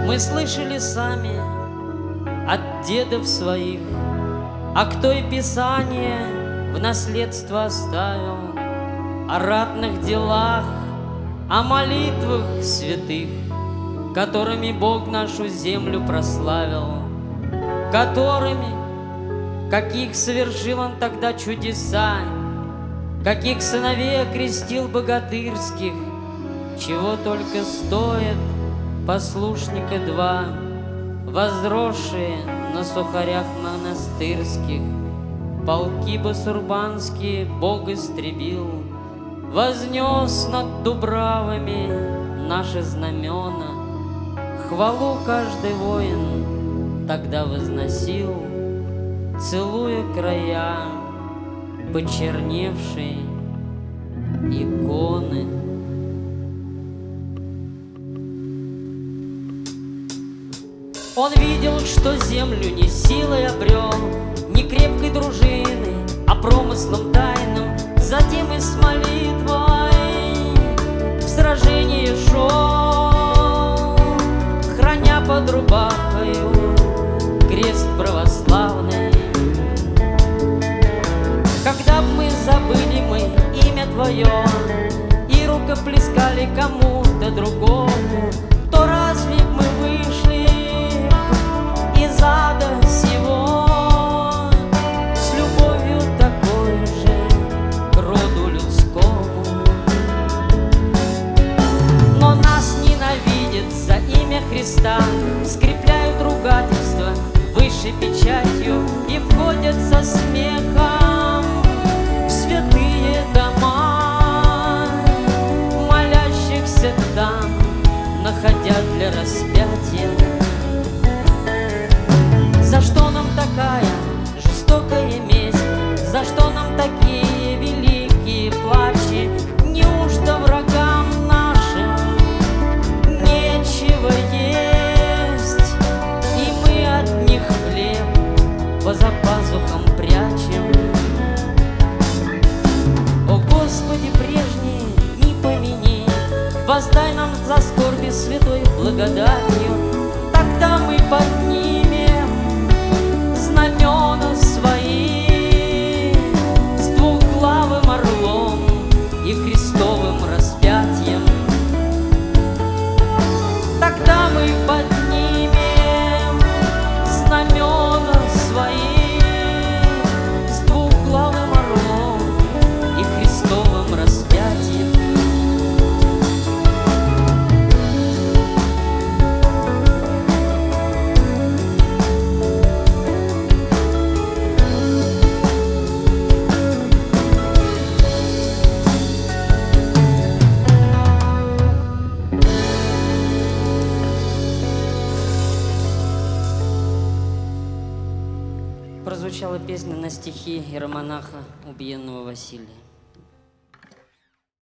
Мы слышали сами от дедов своих, а кто и Писание в наследство оставил, о ратных делах, о молитвах святых, которыми Бог нашу землю прославил, которыми, каких совершил Он тогда чудеса, каких сыновей окрестил богатырских, чего только стоит послушника два, возросшие на сухарях монастырских. Полки басурбанские Бог истребил, вознес над дубравами наши знамена. Хвалу каждый воин тогда возносил, целуя края почерневшей иконы. Он видел, что землю не силой обрел, не крепкой дружины, а промыслом тайным. Затем и с молитвой в сражение шел, храня под рубахою крест православный. Когда б мы забыли мы имя Твое и рукоплескали кому-то другому, то разве б мы вышли из ада сего с любовью такой же к роду людскому? Но нас ненавидят за имя Христа, скрепляют ругательства высшей печатью и входят со смехом в святые дома, молящихся там, находя для распятия. За что нам такая жестокая месть? За что нам такие великие плачи? Неужто врагам нашим нечего есть, и мы от них хлеб поза пазухом прячем? О Господи, прежние не помяни, воздай нам за скорби святой благодатью, тогда мы поднимем знамена свои с двухглавым орлом и Христовым распятием. Тогда мы поднимем знамена свои с двухглавым орлом и Христовым распятием. Прозвучала песня на стихи иеромонаха убиенного Василия.